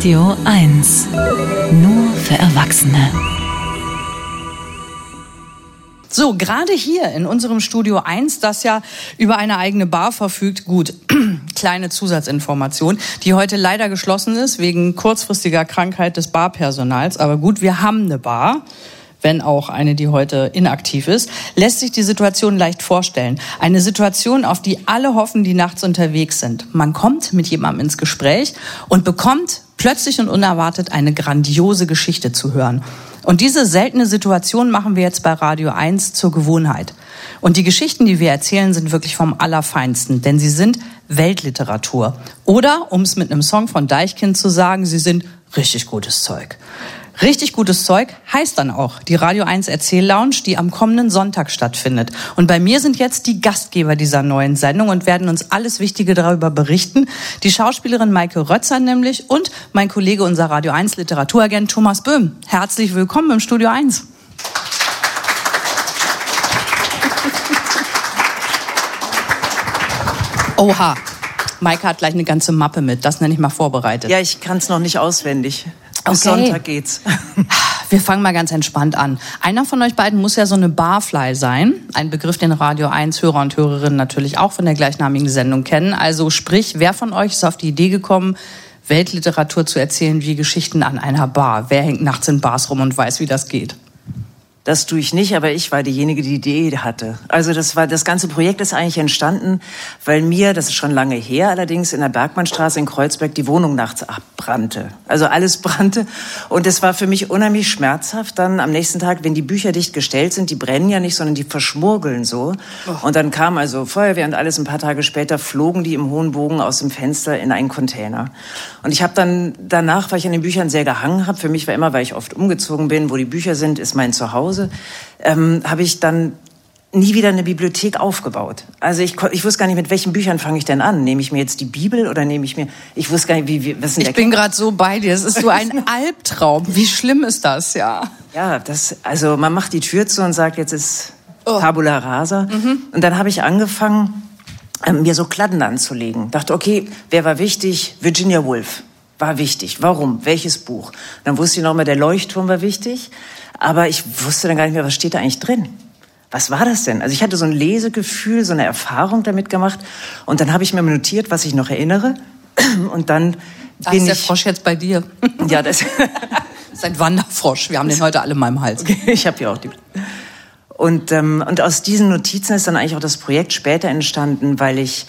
Radio 1. Nur für Erwachsene. So, gerade hier in unserem Studio 1, das ja über eine eigene Bar verfügt, gut, kleine Zusatzinformation, die heute leider geschlossen ist wegen kurzfristiger Krankheit des Barpersonals. Aber gut, wir haben eine Bar, wenn auch eine, die heute inaktiv ist, lässt sich die Situation leicht vorstellen. Eine Situation, auf die alle hoffen, die nachts unterwegs sind. Man kommt mit jemandem ins Gespräch und bekommt plötzlich und unerwartet eine grandiose Geschichte zu hören. Und diese seltene Situation machen wir jetzt bei Radio 1 zur Gewohnheit. Und die Geschichten, die wir erzählen, sind wirklich vom Allerfeinsten, denn sie sind Weltliteratur. Oder, um es mit einem Song von Deichkind zu sagen, sie sind richtig gutes Zeug. Richtig gutes Zeug heißt dann auch die Radio 1 Erzähllounge, die am kommenden Sonntag stattfindet. Und bei mir sind jetzt die Gastgeber dieser neuen Sendung und werden uns alles Wichtige darüber berichten. Die Schauspielerin Maike Rötzer nämlich und mein Kollege, unser Radio 1 Literaturagent Thomas Böhm. Herzlich willkommen im Studio 1. Oha, Maike hat gleich eine ganze Mappe mit. Das nenne ich mal vorbereitet. Ja, ich kann es noch nicht auswendig. Bis Okay. Sonntag geht's. Wir fangen mal ganz entspannt an. Einer von euch beiden muss ja so eine Barfly sein. Ein Begriff, den Radio 1 Hörer und Hörerinnen natürlich auch von der gleichnamigen Sendung kennen. Also sprich, wer von euch ist auf die Idee gekommen, Weltliteratur zu erzählen wie Geschichten an einer Bar? Wer hängt nachts in Bars rum und weiß, wie das geht? Das tue ich nicht, aber ich war diejenige, die die Idee hatte. Also das ganze Projekt ist eigentlich entstanden, weil mir, das ist schon lange her, allerdings in der Bergmannstraße in Kreuzberg die Wohnung nachts abbrannte. Also alles brannte und es war für mich unheimlich schmerzhaft dann am nächsten Tag, wenn die Bücher dicht gestellt sind, die brennen ja nicht, sondern die verschmurgeln so. Und dann kam also Feuerwehr und alles, ein paar Tage später flogen die im hohen Bogen aus dem Fenster in einen Container. Und ich habe dann danach, weil ich an den Büchern sehr gehangen habe, für mich war immer, weil ich oft umgezogen bin, wo die Bücher sind, ist mein Zuhause, habe ich dann nie wieder eine Bibliothek aufgebaut. Also ich wusste gar nicht, mit welchen Büchern fange ich denn an? Nehme ich mir jetzt die Bibel oder nehme ich mir... Ich wusste gar nicht, was denn Ich bin gerade so bei dir. Es ist so ein Albtraum. Wie schlimm ist das, ja? Ja, also man macht die Tür zu und sagt, jetzt ist Tabula Rasa. Und dann habe ich angefangen, mir so Kladden anzulegen. Dachte, okay, wer war wichtig? Virginia Woolf war wichtig. Warum? Welches Buch? Dann wusste ich noch mal, der Leuchtturm war wichtig. Aber ich wusste dann gar nicht mehr, was steht da eigentlich drin? Was war das denn? Also ich hatte so ein Lesegefühl, so eine Erfahrung damit gemacht. Und dann habe ich mir notiert, was ich noch erinnere. Und dann bin ist der Frosch jetzt bei dir? Ja, das ist ein Wanderfrosch. Wir haben den heute alle in meinem Hals. Okay, ich habe ja auch die. Und aus diesen Notizen ist dann eigentlich auch das Projekt später entstanden, weil ich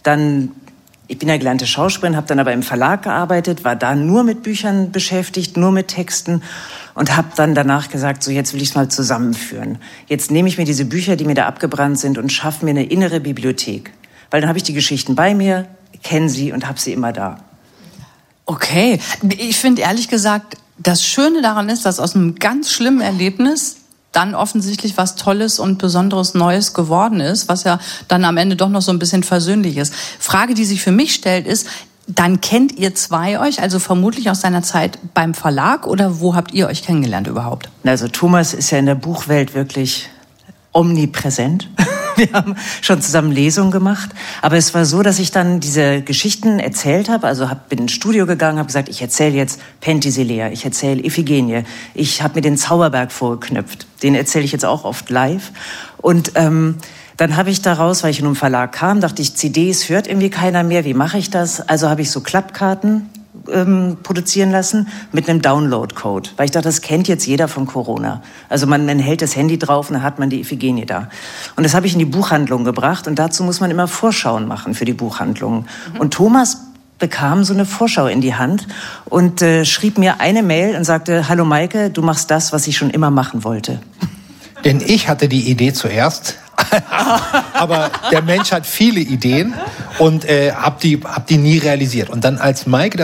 bin ja gelernte Schauspielerin, habe dann aber im Verlag gearbeitet, war da nur mit Büchern beschäftigt, nur mit Texten und habe dann danach gesagt, so jetzt will ich es mal zusammenführen. Jetzt nehme ich mir diese Bücher, die mir da abgebrannt sind und schaffe mir eine innere Bibliothek. Weil dann habe ich die Geschichten bei mir, kenne sie und habe sie immer da. Okay, ich finde ehrlich gesagt, das Schöne daran ist, dass aus einem ganz schlimmen Erlebnis dann offensichtlich was Tolles und Besonderes Neues geworden ist, was ja dann am Ende doch noch so ein bisschen versöhnlich ist. Frage, die sich für mich stellt, ist, dann kennt ihr zwei euch, also vermutlich aus seiner Zeit beim Verlag, oder wo habt ihr euch kennengelernt überhaupt? Also Thomas ist ja in der Buchwelt wirklich omnipräsent. Wir haben schon zusammen Lesungen gemacht. Aber es war so, dass ich dann diese Geschichten erzählt habe. Also bin ins Studio gegangen, habe gesagt, ich erzähle jetzt Penthesilea, ich erzähle Iphigenie. Ich habe mir den Zauberberg vorgeknüpft. Den erzähle ich jetzt auch oft live. Und dann habe ich daraus, weil ich in einem Verlag kam, dachte ich, CDs hört irgendwie keiner mehr. Wie mache ich das? Also habe ich so Klappkarten produzieren lassen mit einem Download-Code. Weil ich dachte, das kennt jetzt jeder von Corona. Also man hält das Handy drauf und dann hat man die Iphigenie da. Und das habe ich in die Buchhandlung gebracht und dazu muss man immer Vorschauen machen für die Buchhandlungen. Und Thomas bekam so eine Vorschau in die Hand und schrieb mir eine Mail und sagte, hallo Maike, du machst das, was ich schon immer machen wollte. Denn ich hatte die Idee zuerst, aber der Mensch hat viele Ideen und hab die nie realisiert. Und dann, als Maike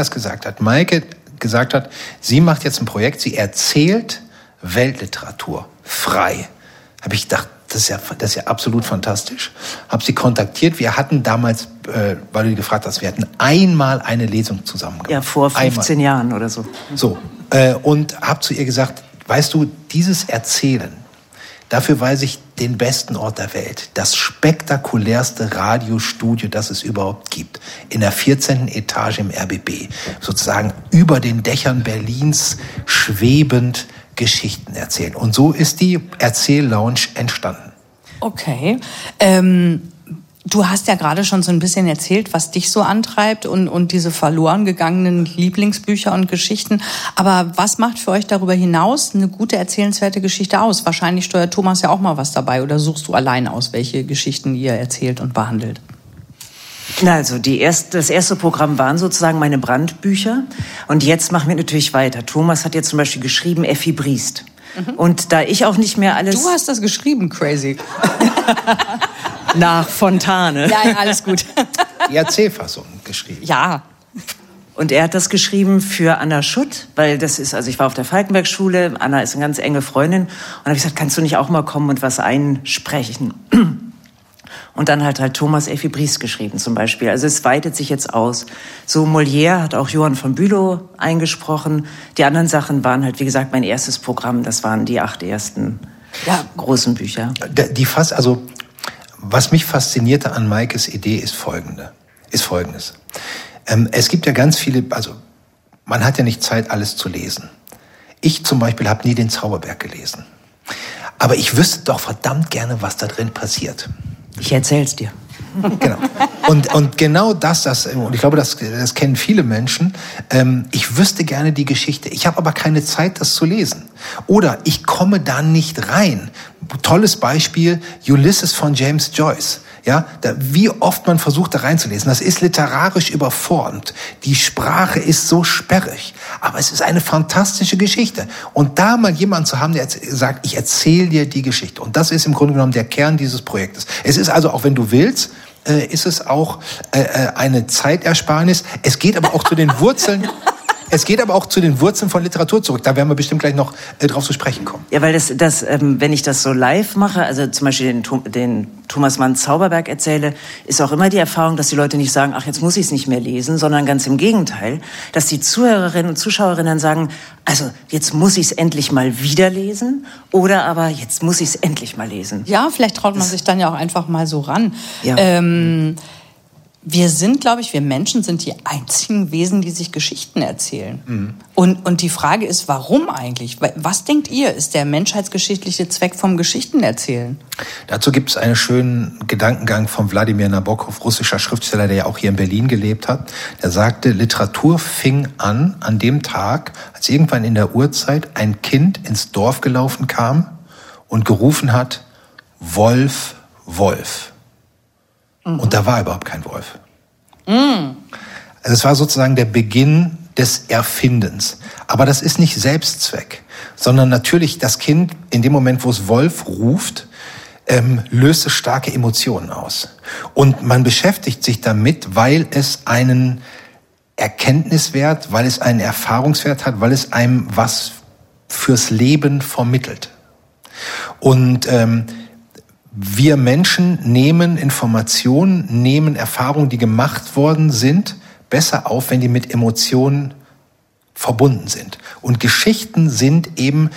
gesagt hat, sie macht jetzt ein Projekt, sie erzählt Weltliteratur frei, habe ich gedacht, das ist ja absolut fantastisch. Habe sie kontaktiert. Wir hatten damals, weil du gefragt hast, wir hatten einmal eine Lesung zusammen gemacht. Ja, vor 15 Jahren oder so. So, und habe zu ihr gesagt, weißt du, dieses Erzählen, Dafür weiß ich den besten Ort der Welt. Das spektakulärste Radiostudio, das es überhaupt gibt. In der 14. Etage im RBB. Sozusagen über den Dächern Berlins schwebend Geschichten erzählen. Und so ist die Erzähl-Lounge entstanden. Okay. Du hast ja gerade schon so ein bisschen erzählt, was dich so antreibt und diese verloren gegangenen Lieblingsbücher und Geschichten. Aber was macht für euch darüber hinaus eine gute, erzählenswerte Geschichte aus? Wahrscheinlich steuert Thomas ja auch mal was dabei. Oder suchst du allein aus, welche Geschichten ihr erzählt und behandelt? Na, also das erste Programm waren sozusagen meine Brandbücher. Und jetzt machen wir natürlich weiter. Thomas hat jetzt zum Beispiel geschrieben Effi Briest. Und da ich auch nicht mehr alles... Du hast das geschrieben, crazy. Nach Fontane. Ja, alles gut. Die Erzählfassung geschrieben. Ja. Und er hat das geschrieben für Anna Schutt, weil das ist, also ich war auf der Falkenberg-Schule, Anna ist eine ganz enge Freundin. Und da habe ich gesagt, kannst du nicht auch mal kommen und was einsprechen? Und dann hat halt Thomas Effi Briest geschrieben zum Beispiel. Also es weitet sich jetzt aus. So Molière hat auch Johann von Bülow eingesprochen. Die anderen Sachen waren halt, wie gesagt, mein erstes Programm. Das waren die 8 ersten großen Bücher. Was mich faszinierte an Maikes Idee ist Folgendes. Es gibt ja ganz viele, also man hat ja nicht Zeit, alles zu lesen. Ich zum Beispiel habe nie den Zauberberg gelesen. Aber ich wüsste doch verdammt gerne, was da drin passiert. Ich erzähl's dir. Genau. Und genau das, und ich glaube, das kennen viele Menschen, ich wüsste gerne die Geschichte. Ich habe aber keine Zeit, das zu lesen. Oder ich komme da nicht rein. Tolles Beispiel, Ulysses von James Joyce. Ja, wie oft man versucht, da reinzulesen. Das ist literarisch überformt. Die Sprache ist so sperrig. Aber es ist eine fantastische Geschichte. Und da mal jemanden zu haben, der sagt, ich erzähle dir die Geschichte. Und das ist im Grunde genommen der Kern dieses Projektes. Es ist also, auch wenn du willst, ist es auch eine Zeitersparnis. Es geht aber auch zu den Wurzeln. Es geht aber auch zu den Wurzeln von Literatur zurück. Da werden wir bestimmt gleich noch drauf zu sprechen kommen. Ja, weil wenn ich das so live mache, also zum Beispiel den Thomas Mann Zauberberg erzähle, ist auch immer die Erfahrung, dass die Leute nicht sagen, ach, jetzt muss ich es nicht mehr lesen, sondern ganz im Gegenteil, dass die Zuhörerinnen und Zuschauerinnen sagen, also jetzt muss ich es endlich mal wieder lesen oder aber jetzt muss ich es endlich mal lesen. Ja, vielleicht traut man sich dann ja auch einfach mal so ran. Ja. Wir sind, glaube ich, wir Menschen sind die einzigen Wesen, die sich Geschichten erzählen. Mhm. Und die Frage ist, warum eigentlich? Was denkt ihr, ist der menschheitsgeschichtliche Zweck vom Geschichtenerzählen? Dazu gibt es einen schönen Gedankengang von Wladimir Nabokov, russischer Schriftsteller, der ja auch hier in Berlin gelebt hat. Der sagte, Literatur fing an dem Tag, als irgendwann in der Urzeit ein Kind ins Dorf gelaufen kam und gerufen hat, Wolf, Wolf. Und da war überhaupt kein Wolf. Also es war sozusagen der Beginn des Erfindens. Aber das ist nicht Selbstzweck, sondern natürlich das Kind, in dem Moment, wo es Wolf ruft, löst es starke Emotionen aus. Und man beschäftigt sich damit, weil es einen Erkenntniswert, weil es einen Erfahrungswert hat, weil es einem was fürs Leben vermittelt. Und wir Menschen nehmen Informationen, nehmen Erfahrungen, die gemacht worden sind, besser auf, wenn die mit Emotionen verbunden sind. Und Geschichten sind eben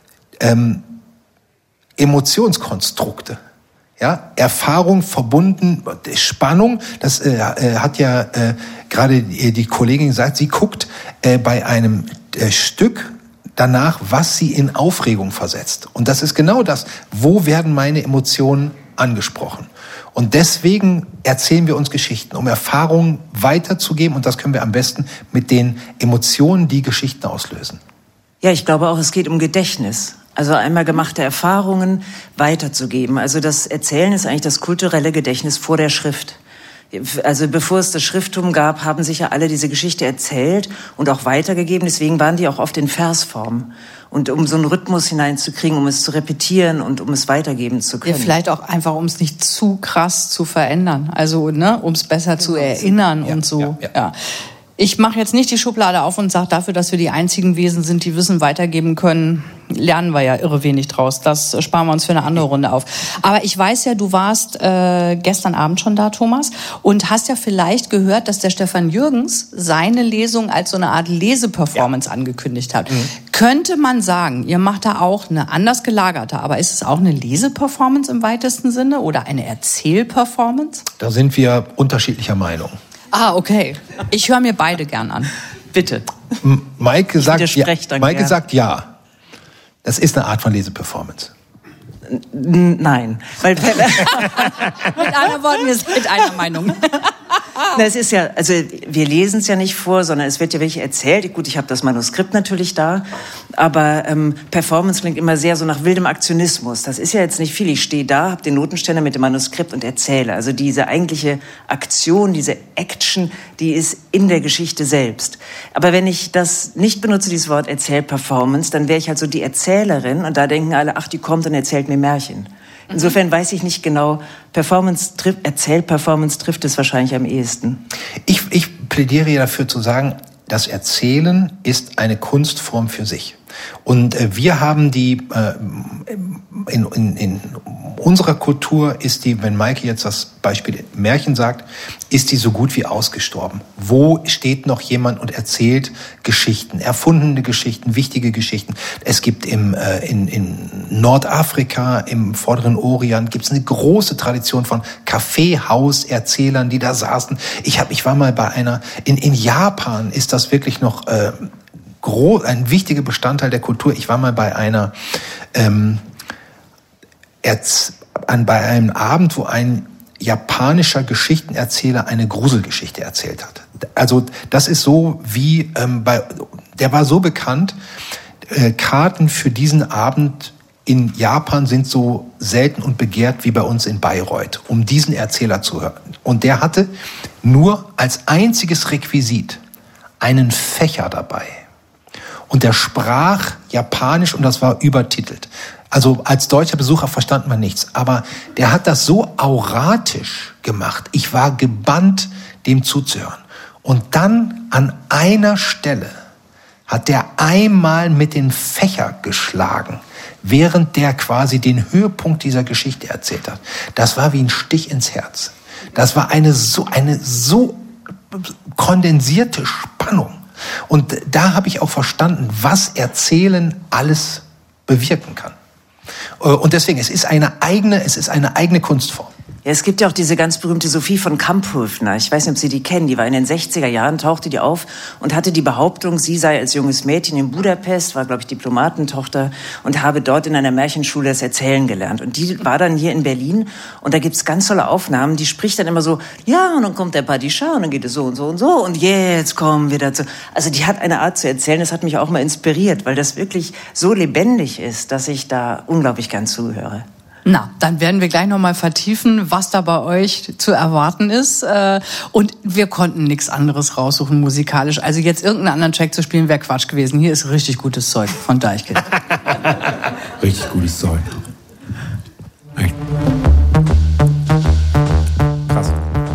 Emotionskonstrukte. Ja, Erfahrung verbunden, Spannung, das hat ja gerade die Kollegin gesagt, sie guckt bei einem Stück danach, was sie in Aufregung versetzt. Und das ist genau das. Wo werden meine Emotionen angesprochen? Und deswegen erzählen wir uns Geschichten, um Erfahrungen weiterzugeben. Und das können wir am besten mit den Emotionen, die Geschichten auslösen. Ja, ich glaube auch, es geht um Gedächtnis. Also einmal gemachte Erfahrungen weiterzugeben. Also das Erzählen ist eigentlich das kulturelle Gedächtnis vor der Schrift. Also bevor es das Schrifttum gab, haben sich ja alle diese Geschichte erzählt und auch weitergegeben. Deswegen waren die auch oft in Versform. Und um so einen Rhythmus hineinzukriegen, um es zu repetieren und um es weitergeben zu können. Ja, vielleicht auch einfach, um es nicht zu krass zu verändern. Also, um es besser zu erinnern und so. Ja. Ich mache jetzt nicht die Schublade auf und sage, dafür, dass wir die einzigen Wesen sind, die Wissen weitergeben können, lernen wir ja irre wenig draus. Das sparen wir uns für eine andere Runde auf. Aber ich weiß ja, du warst gestern Abend schon da, Thomas, und hast ja vielleicht gehört, dass der Stefan Jürgens seine Lesung als so eine Art Leseperformance angekündigt hat. Mhm. Könnte man sagen, ihr macht da auch eine anders gelagerte, aber ist es auch eine Leseperformance im weitesten Sinne oder eine Erzählperformance? Da sind wir unterschiedlicher Meinung. Ah, okay. Ich höre mir beide gern an. Bitte. Maike sagt ja. Das ist eine Art von Leseperformance. Nein. Weil Mit einer Worten, wir sind einer Meinung. Na, es ist ja, also wir lesen es ja nicht vor, sondern es wird ja wirklich erzählt. Gut, ich habe das Manuskript natürlich da, aber Performance klingt immer sehr so nach wildem Aktionismus. Das ist ja jetzt nicht viel. Ich stehe da, habe den Notenständer mit dem Manuskript und erzähle. Also diese eigentliche Aktion, diese Action, die ist in der Geschichte selbst. Aber wenn ich das nicht benutze, dieses Wort Erzählperformance, dann wäre ich halt so die Erzählerin und da denken alle, ach, die kommt und erzählt mir Märchen. Insofern weiß ich nicht genau, Erzählperformance trifft es wahrscheinlich am ehesten. Ich plädiere dafür zu sagen, das Erzählen ist eine Kunstform für sich. Und wir haben die, in unserer Kultur ist die, wenn Maike jetzt das Beispiel Märchen sagt, ist die so gut wie ausgestorben. Wo steht noch jemand und erzählt Geschichten, erfundene Geschichten, wichtige Geschichten? Es gibt in Nordafrika, im Vorderen Orient, gibt es eine große Tradition von Kaffeehauserzählern, die da saßen. Ich war mal bei einer, in Japan ist das wirklich noch ein wichtiger Bestandteil der Kultur. Ich war mal bei bei einem Abend, wo ein japanischer Geschichtenerzähler eine Gruselgeschichte erzählt hat. Also das ist so wie der war so bekannt. Karten für diesen Abend in Japan sind so selten und begehrt wie bei uns in Bayreuth, um diesen Erzähler zu hören. Und der hatte nur als einziges Requisit einen Fächer dabei. Und der sprach Japanisch und das war übertitelt. Also als deutscher Besucher verstand man nichts. Aber der hat das so auratisch gemacht. Ich war gebannt, dem zuzuhören. Und dann an einer Stelle hat der einmal mit dem Fächer geschlagen, während der quasi den Höhepunkt dieser Geschichte erzählt hat. Das war wie ein Stich ins Herz. Das war eine so kondensierte Spannung. Und da habe ich auch verstanden, was Erzählen alles bewirken kann. Und deswegen, es ist eine eigene Kunstform. Ja, es gibt ja auch diese ganz berühmte Sophie von Kamphöfner. Ich weiß nicht, ob Sie die kennen. Die war in den 60er Jahren, tauchte die auf und hatte die Behauptung, sie sei als junges Mädchen in Budapest, war, glaube ich, Diplomatentochter und habe dort in einer Märchenschule das Erzählen gelernt. Und die war dann hier in Berlin und da gibt's ganz tolle Aufnahmen. Die spricht dann immer so, ja, und dann kommt der Padishah und dann geht es so und so und so und jetzt kommen wir dazu. Also die hat eine Art zu erzählen, das hat mich auch mal inspiriert, weil das wirklich so lebendig ist, dass ich da unglaublich gern zuhöre. Na, dann werden wir gleich noch mal vertiefen, was da bei euch zu erwarten ist. Und wir konnten nichts anderes raussuchen musikalisch. Also jetzt irgendeinen anderen Track zu spielen, wäre Quatsch gewesen. Hier ist richtig gutes Zeug von Deichkind. Richtig gutes Zeug. Echt. Krass.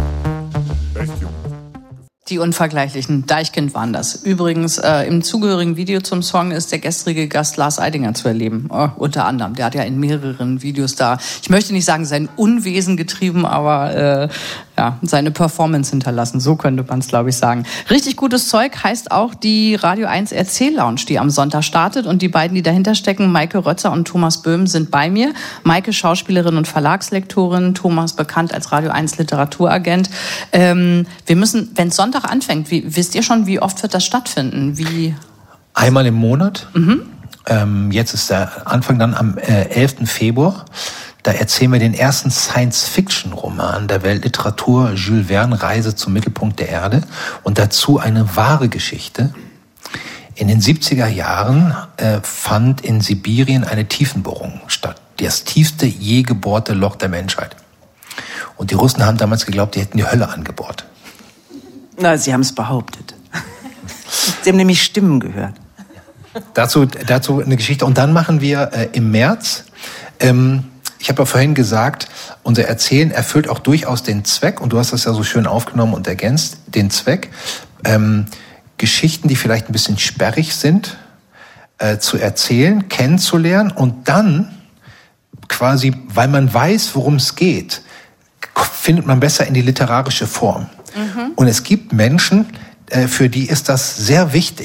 Die Unvergleichlichen, Deichkind waren das. Übrigens, im zugehörigen Video zum Song ist der gestrige Gast Lars Eidinger zu erleben. Unter anderem. Der hat ja in mehreren Videos da, ich möchte nicht sagen, sein Unwesen getrieben, aber seine Performance hinterlassen. So könnte man es, glaube ich, sagen. Richtig gutes Zeug heißt auch die Radio 1 Erzähl-Lounge, die am Sonntag startet. Und die beiden, die dahinter stecken, Maike Rötzer und Thomas Böhm, sind bei mir. Maike, Schauspielerin und Verlagslektorin. Thomas, bekannt als Radio 1 Literaturagent. Wir müssen, wenn es Sonntag anfängt, wisst ihr schon, wie oft wird das stattfinden? Einmal im Monat. Jetzt ist der Anfang dann am 11. Februar. Da erzählen wir den ersten Science-Fiction-Roman der Weltliteratur, Jules Verne, Reise zum Mittelpunkt der Erde. Und dazu eine wahre Geschichte. In den 70er Jahren fand in Sibirien eine Tiefenbohrung statt. Das tiefste je gebohrte Loch der Menschheit. Und die Russen haben damals geglaubt, die hätten die Hölle angebohrt. Na, sie haben es behauptet. Sie haben nämlich Stimmen gehört. Dazu eine Geschichte. Und dann machen wir im März, ich habe ja vorhin gesagt, unser Erzählen erfüllt auch durchaus den Zweck, und du hast das ja so schön aufgenommen und ergänzt, den Zweck, Geschichten, die vielleicht ein bisschen sperrig sind, zu erzählen, kennenzulernen und dann quasi, weil man weiß, worum es geht, findet man besser in die literarische Form. Und es gibt Menschen, für die ist das sehr wichtig,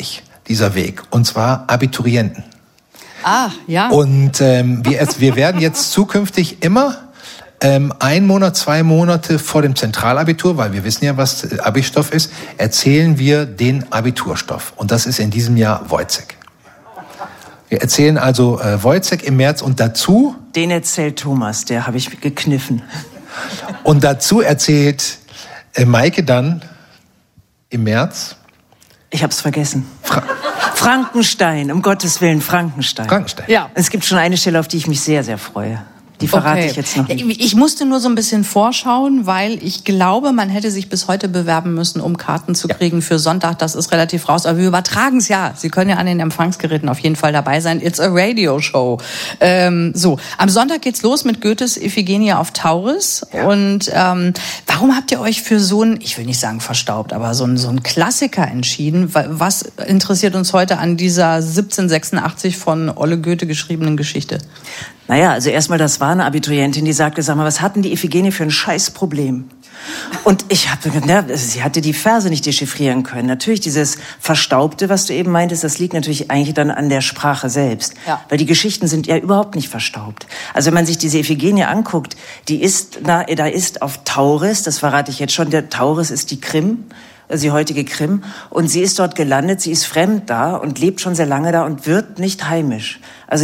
dieser Weg, und zwar Abiturienten. Ah, ja. Und wir werden jetzt zukünftig immer 1 Monat, 2 Monate vor dem Zentralabitur, weil wir wissen ja, was Abi-Stoff ist, erzählen wir den Abiturstoff. Und das ist in diesem Jahr Wojciech. Wir erzählen also Wojciech im März und dazu... Den erzählt Thomas, der habe ich gekniffen. Und dazu erzählt Maike dann im März... Ich habe es vergessen. Frankenstein, um Gottes Willen, Frankenstein. Ja. Es gibt schon eine Stelle, auf die ich mich sehr, sehr freue. Die verrate ich jetzt noch nicht. Ich musste nur so ein bisschen vorschauen, weil ich glaube, man hätte sich bis heute bewerben müssen, um Karten zu kriegen für Sonntag. Das ist relativ raus, aber wir übertragen es ja. Sie können ja an den Empfangsgeräten auf jeden Fall dabei sein. It's a radio show. So, am Sonntag geht's los mit Goethes Iphigenie auf Tauris. Ja. Und warum habt ihr euch für so ein, ich will nicht sagen verstaubt, aber so ein Klassiker entschieden? Was interessiert uns heute an dieser 1786 von Olle Goethe geschriebenen Geschichte? Naja, also erstmal, das war eine Abiturientin, die sagte, sag mal, was hatten die Iphigenie für ein Scheißproblem? Und ich habe gedacht, sie hatte die Verse nicht dechiffrieren können. Natürlich, dieses Verstaubte, was du eben meintest, das liegt natürlich eigentlich dann an der Sprache selbst. Ja. Weil die Geschichten sind ja überhaupt nicht verstaubt. Also wenn man sich diese Iphigenie anguckt, da ist auf Tauris, das verrate ich jetzt schon, der Tauris ist die Krim, also die heutige Krim, und sie ist dort gelandet, sie ist fremd da und lebt schon sehr lange da und wird nicht heimisch. Also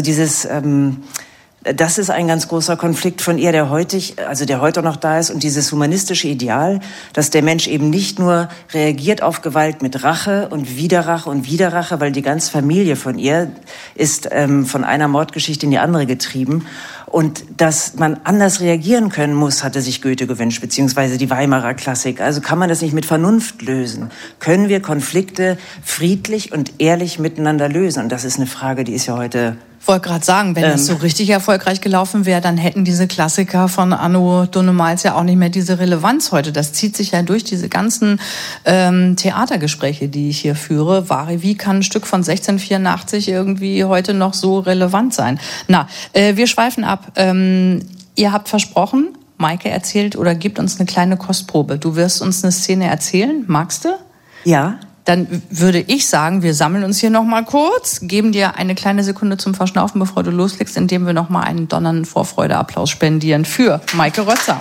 das ist ein ganz großer Konflikt von ihr, der heute noch da ist. Und dieses humanistische Ideal, dass der Mensch eben nicht nur reagiert auf Gewalt mit Rache und Widerrache, weil die ganze Familie von ihr ist von einer Mordgeschichte in die andere getrieben. Und dass man anders reagieren können muss, hatte sich Goethe gewünscht, beziehungsweise die Weimarer Klassik. Also kann man das nicht mit Vernunft lösen? Können wir Konflikte friedlich und ehrlich miteinander lösen? Und das ist eine Frage, die ist ja heute... Ich wollte gerade sagen, wenn das so richtig erfolgreich gelaufen wäre, dann hätten diese Klassiker von Anno Dunnemals ja auch nicht mehr diese Relevanz heute. Das zieht sich ja durch diese ganzen Theatergespräche, die ich hier führe. Wie kann ein Stück von 1684 irgendwie heute noch so relevant sein? Wir schweifen ab. Ihr habt versprochen, Maike erzählt oder gibt uns eine kleine Kostprobe. Du wirst uns eine Szene erzählen. Magst du? Ja. Dann würde ich sagen, wir sammeln uns hier noch mal kurz, geben dir eine kleine Sekunde zum Verschnaufen, bevor du loslegst, indem wir noch mal einen donnernden Vorfreudeapplaus spendieren für Maike Rötzer.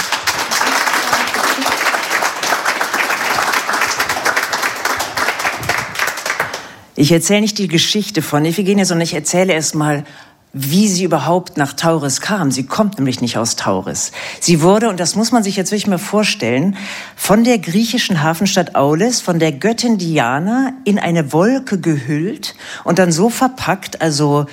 Ich erzähle nicht die Geschichte von Iphigenie, sondern ich erzähle erst mal, wie sie überhaupt nach Tauris kam. Sie kommt nämlich nicht aus Tauris. Sie wurde, und das muss man sich jetzt wirklich mal vorstellen, von der griechischen Hafenstadt Aulis, von der Göttin Diana in eine Wolke gehüllt und dann so verpackt, also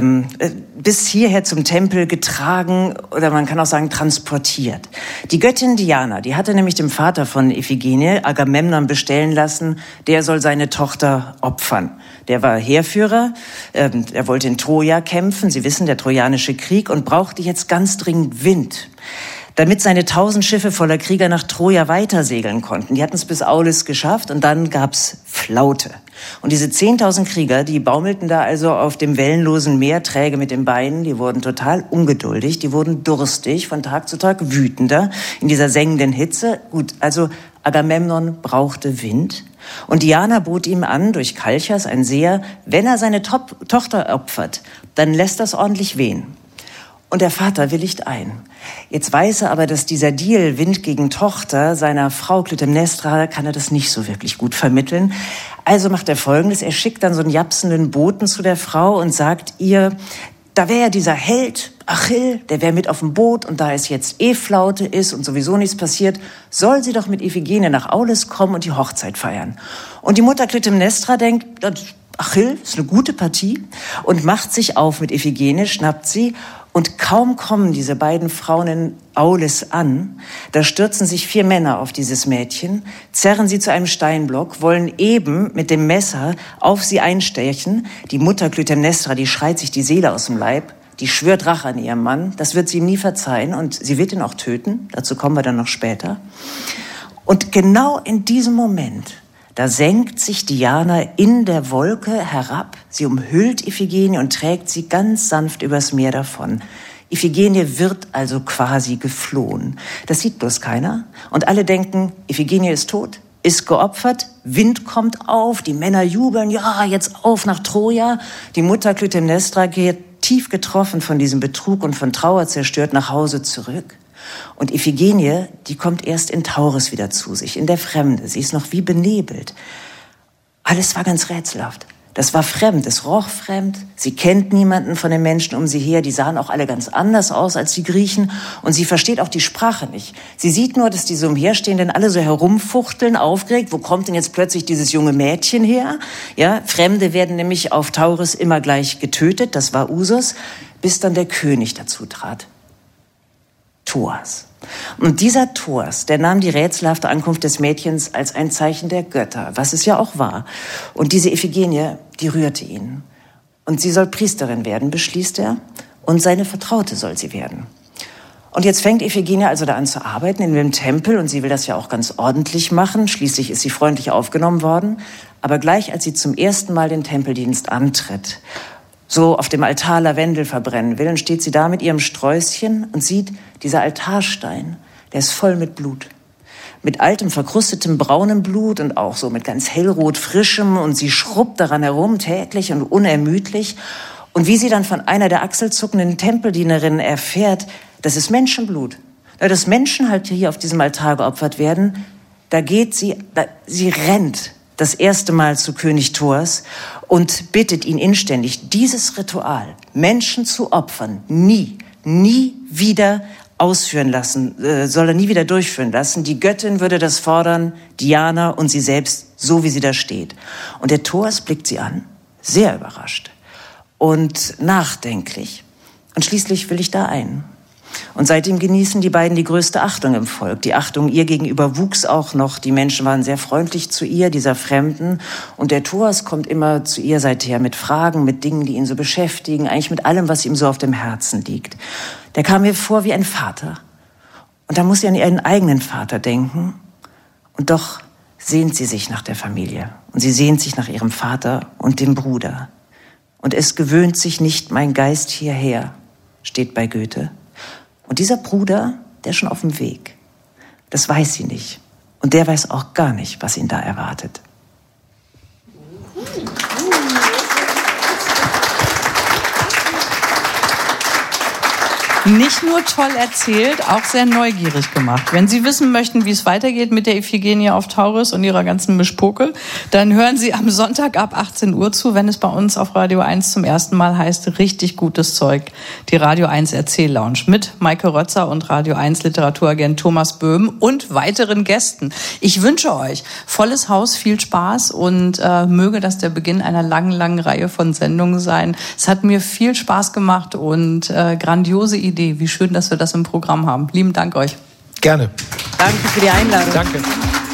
bis hierher zum Tempel getragen oder man kann auch sagen transportiert. Die Göttin Diana, die hatte nämlich dem Vater von Iphigenie, Agamemnon, bestellen lassen, der soll seine Tochter opfern. Der war Heerführer, er wollte in Troja kämpfen, Sie wissen, der Trojanische Krieg, und brauchte jetzt ganz dringend Wind, damit seine 1000 Schiffe voller Krieger nach Troja weitersegeln konnten. Die hatten es bis Aulis geschafft und dann gab's Flaute. Und diese 10.000 Krieger, die baumelten da also auf dem wellenlosen Meer träge mit den Beinen, die wurden total ungeduldig, die wurden durstig, von Tag zu Tag wütender in dieser sengenden Hitze. Gut, also Agamemnon brauchte Wind. Und Diana bot ihm an, durch Kalchas, ein Seher, wenn er seine Tochter opfert, dann lässt das ordentlich wehen. Und der Vater willigt ein. Jetzt weiß er aber, dass dieser Deal Wind gegen Tochter seiner Frau Klytämnestra, kann er das nicht so wirklich gut vermitteln. Also macht er Folgendes, er schickt dann so einen japsenden Boten zu der Frau und sagt ihr, da wäre ja dieser Held, Achill, der wäre mit auf dem Boot und da es jetzt Flaute ist und sowieso nichts passiert, soll sie doch mit Iphigenie nach Aulis kommen und die Hochzeit feiern. Und die Mutter Klytämnestra denkt, Achill ist eine gute Partie und macht sich auf mit Iphigenie, schnappt sie. Und kaum kommen diese beiden Frauen in Aulis an, da stürzen sich 4 Männer auf dieses Mädchen, zerren sie zu einem Steinblock, wollen eben mit dem Messer auf sie einstechen. Die Mutter Klytämnestra, die schreit sich die Seele aus dem Leib, die schwört Rache an ihrem Mann, das wird sie ihm nie verzeihen und sie wird ihn auch töten, dazu kommen wir dann noch später. Und genau in diesem Moment, da senkt sich Diana in der Wolke herab, sie umhüllt Iphigenie und trägt sie ganz sanft übers Meer davon. Iphigenie wird also quasi geflohen. Das sieht bloß keiner. Und alle denken, Iphigenie ist tot, ist geopfert, Wind kommt auf, die Männer jubeln, ja, jetzt auf nach Troja. Die Mutter Clytemnestra geht tief getroffen von diesem Betrug und von Trauer zerstört nach Hause zurück. Und Iphigenie, die kommt erst in Tauris wieder zu sich, in der Fremde. Sie ist noch wie benebelt. Alles war ganz rätselhaft. Das war fremd, es roch fremd. Sie kennt niemanden von den Menschen um sie her. Die sahen auch alle ganz anders aus als die Griechen. Und sie versteht auch die Sprache nicht. Sie sieht nur, dass diese Umherstehenden alle so herumfuchteln, aufgeregt. Wo kommt denn jetzt plötzlich dieses junge Mädchen her? Ja, Fremde werden nämlich auf Tauris immer gleich getötet. Das war Usus, bis dann der König dazu trat. Thoas. Und dieser Thoas, der nahm die rätselhafte Ankunft des Mädchens als ein Zeichen der Götter, was es ja auch war. Und diese Iphigenie, die rührte ihn. Und sie soll Priesterin werden, beschließt er, und seine Vertraute soll sie werden. Und jetzt fängt Iphigenie also da an zu arbeiten in dem Tempel, und sie will das ja auch ganz ordentlich machen. Schließlich ist sie freundlich aufgenommen worden. Aber gleich als sie zum ersten Mal den Tempeldienst antritt, so auf dem Altar Lavendel verbrennen will, dann steht sie da mit ihrem Sträußchen und sieht, dieser Altarstein, der ist voll mit Blut. Mit altem, verkrustetem, braunem Blut und auch so mit ganz hellrot frischem, und sie schrubbt daran herum, täglich und unermüdlich. Und wie sie dann von einer der achselzuckenden Tempeldienerinnen erfährt, das ist Menschenblut. Da dass Menschen halt hier auf diesem Altar geopfert werden, da geht sie, sie rennt das erste Mal zu König Thoas und bittet ihn inständig, dieses Ritual, Menschen zu opfern, nie wieder ausführen lassen, soll er nie wieder durchführen lassen. Die Göttin würde das fordern, Diana und sie selbst, so wie sie da steht. Und der Thoas blickt sie an, sehr überrascht und nachdenklich. Und schließlich will ich da ein. Und seitdem genießen die beiden die größte Achtung im Volk. Die Achtung ihr gegenüber wuchs auch noch. Die Menschen waren sehr freundlich zu ihr, dieser Fremden. Und der Thoas kommt immer zu ihr seither mit Fragen, mit Dingen, die ihn so beschäftigen, eigentlich mit allem, was ihm so auf dem Herzen liegt. Der kam mir vor wie ein Vater. Und da muss sie an ihren eigenen Vater denken. Und doch sehnt sie sich nach der Familie. Und sie sehnt sich nach ihrem Vater und dem Bruder. Und es gewöhnt sich nicht mein Geist hierher, steht bei Goethe. Und dieser Bruder, der ist schon auf dem Weg. Das weiß sie nicht. Und der weiß auch gar nicht, was ihn da erwartet. Nicht nur toll erzählt, auch sehr neugierig gemacht. Wenn Sie wissen möchten, wie es weitergeht mit der Iphigenie auf Tauris und ihrer ganzen Mischpoke, dann hören Sie am Sonntag ab 18 Uhr zu, wenn es bei uns auf Radio 1 zum ersten Mal heißt, richtig gutes Zeug. Die Radio 1 Erzähllounge mit Maike Rötzer und Radio 1 Literaturagent Thomas Böhm und weiteren Gästen. Ich wünsche euch volles Haus, viel Spaß und möge das der Beginn einer langen Reihe von Sendungen sein. Es hat mir viel Spaß gemacht und grandiose Idee. Wie schön, dass wir das im Programm haben. Lieben Dank euch. Gerne. Danke für die Einladung. Danke.